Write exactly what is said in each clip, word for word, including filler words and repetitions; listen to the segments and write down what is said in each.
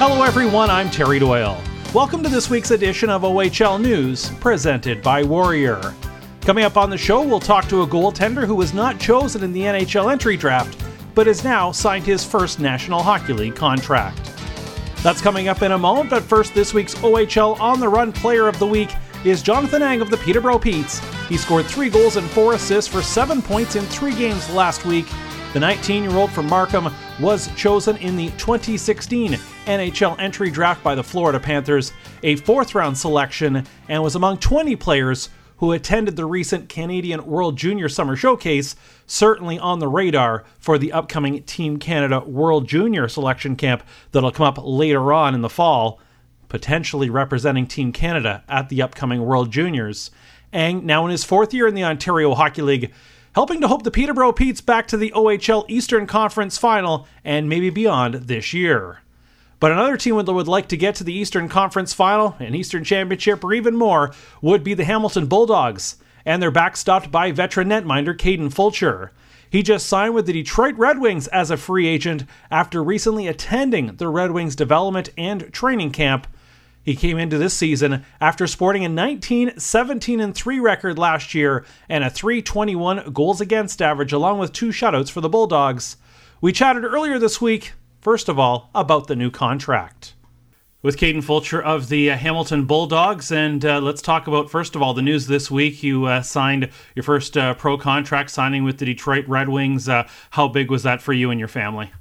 Hello everyone, I'm Terry Doyle. Welcome to this week's edition of O H L News, presented by Warrior. Coming up on the show, we'll talk to a goaltender who was not chosen in the N H L entry draft, but has now signed his first National Hockey League contract. That's coming up in a moment, but first, this week's O H L On the Run Player of the Week is Jonathan Ang of the Peterborough Petes. He scored three goals and four assists for seven points in three games last week. The nineteen-year-old from Markham was chosen in the twenty sixteen N H L entry draft by the Florida Panthers, a fourth-round selection, and was among twenty players who attended the recent Canadian World Junior Summer Showcase, certainly on the radar for the upcoming Team Canada World Junior Selection Camp that'll come up later on in the fall, potentially representing Team Canada at the upcoming World Juniors. Ang, now in his fourth year in the Ontario Hockey League, helping to hope the Peterborough Petes back to the O H L Eastern Conference Final and maybe beyond this year. But another team that would like to get to the Eastern Conference Final, an Eastern Championship, or even more, would be the Hamilton Bulldogs, and they're backstopped by veteran netminder Caden Fulcher. He just signed with the Detroit Red Wings as a free agent after recently attending the Red Wings development and training camp. He came into this season after sporting a nineteen seventeen and three record last year and a three twenty-one goals against average, along with two shutouts for the Bulldogs. We chatted earlier this week, first of all, about the new contract with Caden Fulcher of the uh, Hamilton Bulldogs. And uh, let's talk about, first of all, the news this week. You uh, signed your first uh, pro contract, signing with the Detroit Red Wings. Uh, how big was that for you and your family?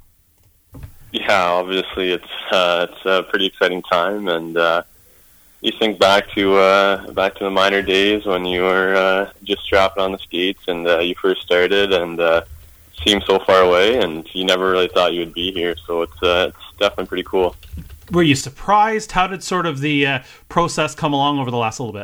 Yeah, obviously it's uh, it's a pretty exciting time, and uh, you think back to uh, back to the minor days when you were uh, just strapping on the skates and uh, you first started, and uh, seemed so far away, and you never really thought you would be here. So it's uh, it's definitely pretty cool. Were you surprised? How did sort of the uh, process come along over the last little bit?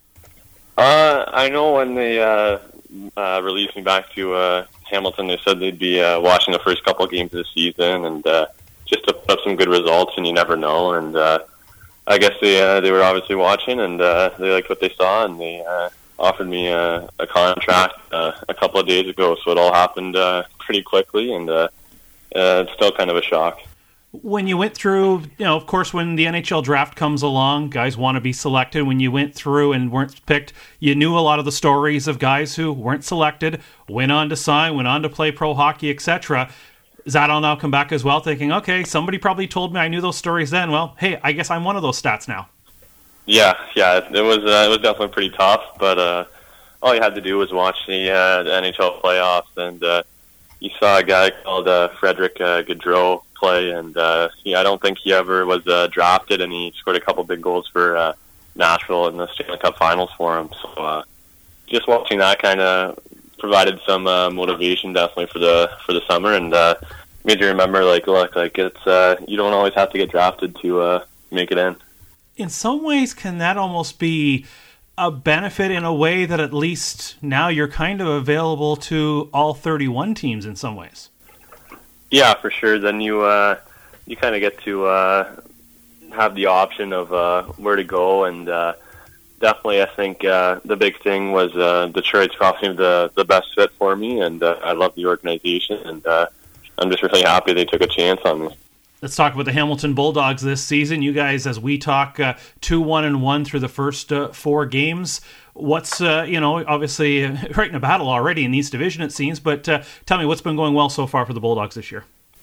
Uh, I know when they uh, uh, released me back to uh, Hamilton, they said they'd be uh, watching the first couple of games of the season, and uh, just to put up some good results, and you never know. And uh, I guess they uh, they were obviously watching, and uh, they liked what they saw, and they uh, offered me a, a contract uh, a couple of days ago. So it all happened uh, pretty quickly, and uh, uh, it's still kind of a shock. When you went through, you know, of course, when the N H L draft comes along, guys want to be selected. When you went through and weren't picked, you knew a lot of the stories of guys who weren't selected, went on to sign, went on to play pro hockey, et cetera. Does that all now come back as well, thinking, okay, somebody probably told me I knew those stories then. Well, hey, I guess I'm one of those stats now. Yeah, yeah, it was uh, it was definitely pretty tough, but uh, all you had to do was watch the, uh, the N H L playoffs, and uh, you saw a guy called uh, Frederick uh, Gaudreau play, and uh, yeah, I don't think he ever was uh, drafted, and he scored a couple big goals for uh, Nashville in the Stanley Cup Finals for him. So uh, just watching that kind of provided some uh, motivation, definitely for the for the summer, and uh, made you remember, like, look, like it's uh, you don't always have to get drafted to uh, make it in. In some ways, can that almost be a benefit in a way that at least now you're kind of available to all thirty-one teams in some ways? Yeah, for sure. Then you uh, you kind of get to uh, have the option of uh, where to go, and uh, definitely I think uh, the big thing was uh, Detroit's probably the, the best fit for me, and uh, I love the organization, and uh, I'm just really happy they took a chance on me. Let's talk about the Hamilton Bulldogs this season. You guys, as we talk, uh, two one and one through the first uh, four games. What's, uh, you know, obviously uh, right in a battle already in the East Division, it seems, but uh, tell me what's been going well so far for the Bulldogs this year.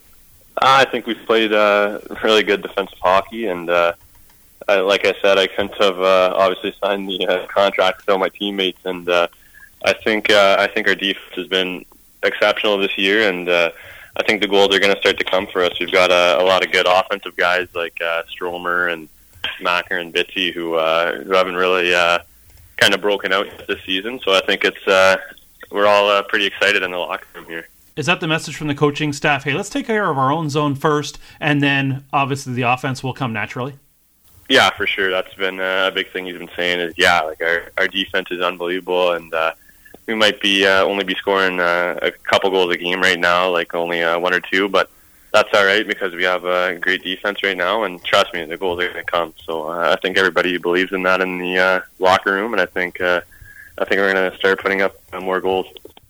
I think we've played uh, really good defensive hockey, and uh, I, like I said, I couldn't have uh, obviously signed the uh, contract with all my teammates, and uh, I think uh, I think our defense has been exceptional this year, and uh, I think the goals are going to start to come for us. We've got a, a lot of good offensive guys like uh, Stromer and Macker and Bitty who uh, who haven't really uh, kind of broken out this season. So I think it's uh, we're all uh, pretty excited in the locker room here. Is that the message from the coaching staff? Hey, let's take care of our own zone first, and then obviously the offense will come naturally? Yeah, for sure. That's been uh, a big thing he's been saying is, yeah, like our, our defense is unbelievable, and uh, we might be uh, only be scoring uh, a couple goals a game right now, like only uh, one or two, but that's all right because we have a great defense right now, and trust me, the goals are going to come. So uh, I think everybody believes in that in the uh, locker room, and I think uh, I think we're going to start putting up uh, more goals.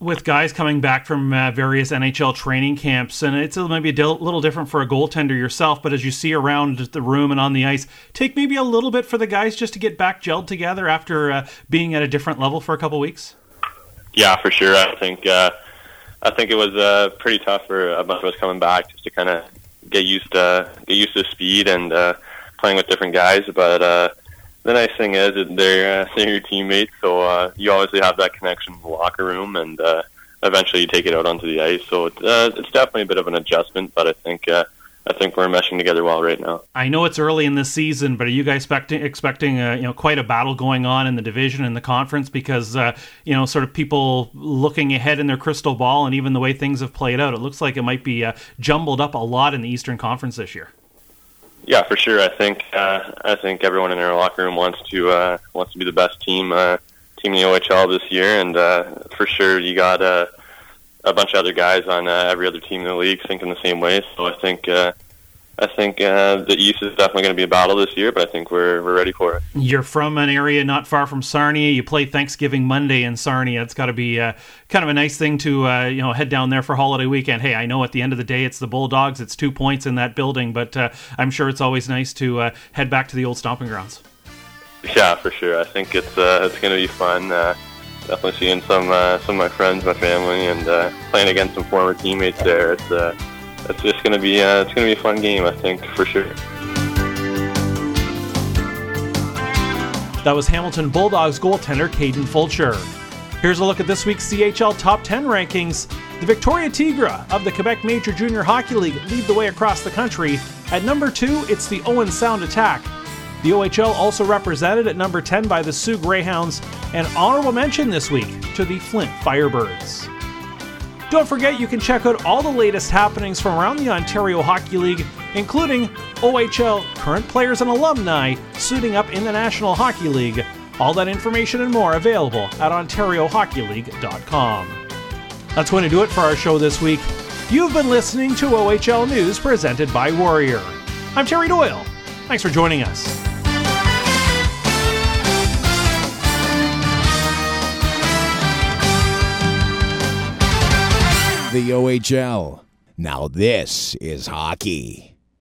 with guys coming back from uh, various N H L training camps, and it's maybe a dil- little different for a goaltender yourself, but as you see around the room and on the ice, take maybe a little bit for the guys just to get back gelled together after uh, being at a different level for a couple weeks? Yeah, for sure. I think uh, I think it was uh, pretty tough for a bunch of us coming back just to kind of get used to get used to speed and uh, playing with different guys, but uh, the nice thing is that they're, uh, they're your teammates, so uh, you obviously have that connection in the locker room, and uh, eventually you take it out onto the ice. So it's, uh, it's definitely a bit of an adjustment, but I think uh, I think we're meshing together well right now. I know it's early in the season, but are you guys expecting expecting uh, you know quite a battle going on in the division and the conference? Because uh, you know, sort of people looking ahead in their crystal ball, and even the way things have played out, it looks like it might be uh, jumbled up a lot in the Eastern Conference this year. Yeah, for sure. I think uh, I think everyone in our locker room wants to uh, wants to be the best team uh, team in the O H L this year, and uh, for sure you got uh, a bunch of other guys on uh, every other team in the league thinking the same way. So I think uh, I think uh, the East is definitely going to be a battle this year, but I think we're we're ready for it. You're from an area not far from Sarnia. You play Thanksgiving Monday in Sarnia. It's got to be uh, kind of a nice thing to uh, you know head down there for holiday weekend. Hey, I know at the end of the day it's the Bulldogs. It's two points in that building, but uh, I'm sure it's always nice to uh, head back to the old stomping grounds. Yeah, for sure. I think it's uh, it's going to be fun. Uh, definitely seeing some uh, some of my friends, my family, and uh, playing against some former teammates there. It's uh, It's just going to be uh, it's going to be a fun game, I think, for sure. That was Hamilton Bulldogs goaltender Caden Fulcher. Here's a look at this week's C H L Top ten rankings. The Victoria Tigre of the Quebec Major Junior Hockey League lead the way across the country. At number two, it's the Owen Sound Attack. The O H L also represented at number ten by the Sioux Greyhounds, and honorable mention this week to the Flint Firebirds. Don't forget you can check out all the latest happenings from around the Ontario Hockey League, including O H L current players and alumni suiting up in the National Hockey League. All that information and more available at ontario hockey league dot com. That's going to do it for our show this week. You've been listening to O H L News presented by Warrior. I'm Terry Doyle. Thanks for joining us. The O H L. Now this is hockey.